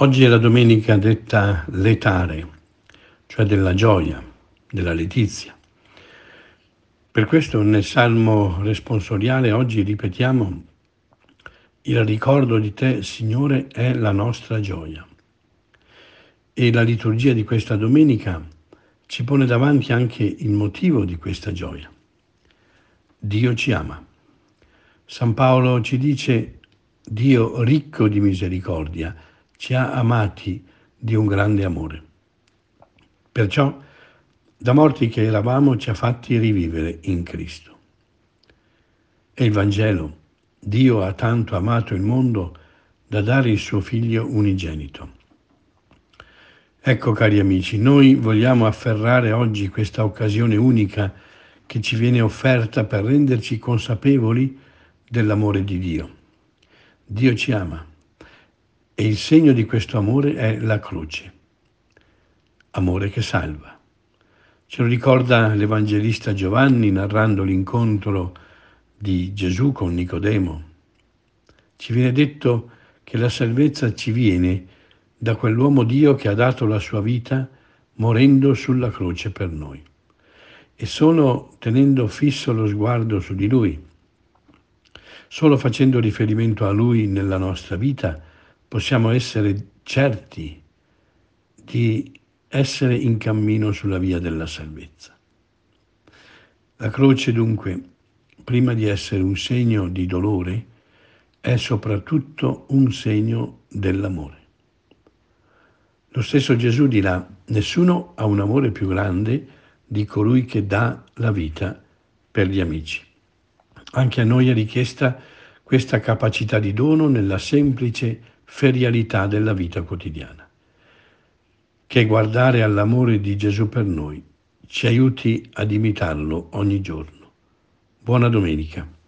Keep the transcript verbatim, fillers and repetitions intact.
Oggi è la domenica detta letare, cioè della gioia, della letizia. Per questo nel Salmo responsoriale oggi ripetiamo: il ricordo di te, Signore, è la nostra gioia. E la liturgia di questa domenica ci pone davanti anche il motivo di questa gioia. Dio ci ama. San Paolo ci dice: Dio ricco di misericordia ci ha amati di un grande amore. Perciò, da morti che eravamo, ci ha fatti rivivere in Cristo. E il Vangelo: Dio ha tanto amato il mondo da dare il suo Figlio unigenito. Ecco, cari amici, noi vogliamo afferrare oggi questa occasione unica che ci viene offerta per renderci consapevoli dell'amore di Dio. Dio ci ama e il segno di questo amore è la croce. Amore che salva. Ce lo ricorda l'Evangelista Giovanni narrando l'incontro di Gesù con Nicodemo. Ci viene detto che la salvezza ci viene da quell'uomo Dio che ha dato la sua vita morendo sulla croce per noi. E solo tenendo fisso lo sguardo su di Lui, solo facendo riferimento a Lui nella nostra vita, possiamo essere certi di essere in cammino sulla via della salvezza. La croce, dunque, prima di essere un segno di dolore, è soprattutto un segno dell'amore. Lo stesso Gesù dirà: nessuno ha un amore più grande di colui che dà la vita per gli amici. Anche a noi è richiesta questa capacità di dono nella semplice ferialità della vita quotidiana. Che guardare all'amore di Gesù per noi ci aiuti ad imitarlo ogni giorno. Buona domenica.